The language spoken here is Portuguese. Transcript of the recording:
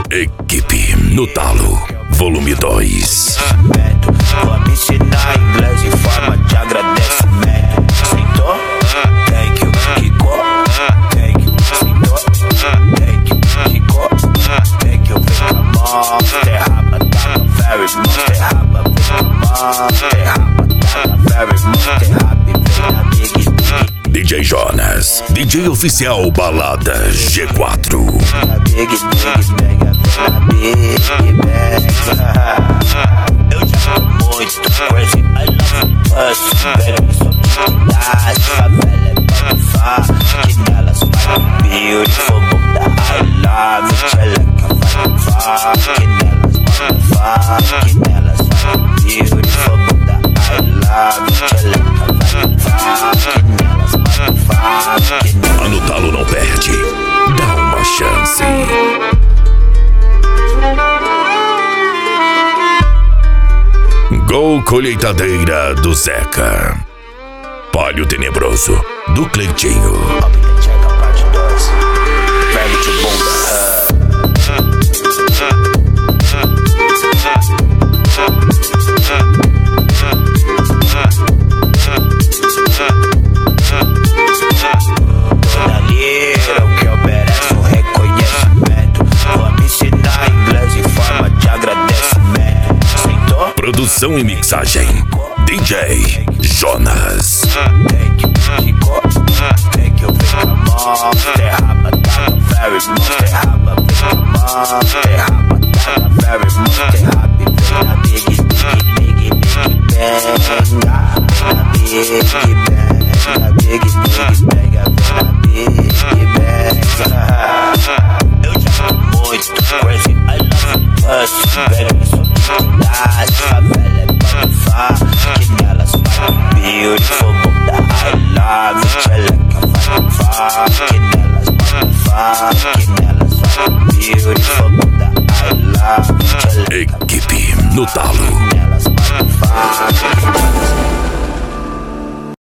Equipe no Talo, volume 2. Vou me ensinar inglês em forma de agradecimento. Sentou? Thank you, Kiko. Thank you, sentou? Thank you, Kiko. Thank you, vem com monster raba, taca very monster raba, vem com monster raba, taca very monster raba, vem na big. DJ Jonas, DJ oficial Balada G4. Big eu já tô muito crazy, I love us, baby, só que favela é pra que nelas vai beautiful bunda, I love it, tcheleca vai que nelas vai que nelas vai beautiful bunda, I love it, tcheleca vai que nelas vai que nelas. No Talo não perde, dá uma chance. Gol Colheitadeira do Zeca. Palio Tenebroso do Cleitinho. Parte 2. Gravity Bunda. Toda lira o que oferece um reconhecimento. Vou me ensinar inglês em forma de agradecimento. Sentou? Produção e mixagem DJ Jonas. Thank you, Kiko. Thank you, vem com monster raba, taca very monster raba, vem com monster raba, taca very monster raba, vem na big bang, na big bang, na big bang, na big bang. Eu já tô muito crazy, I love us, baby, só que favela é pra que nelas vai beautiful bunda, I love it, tcheleca vai que nelas vai que nelas vai beautiful bunda, I love it, tcheleca. Equipe no Talo. Nelas vai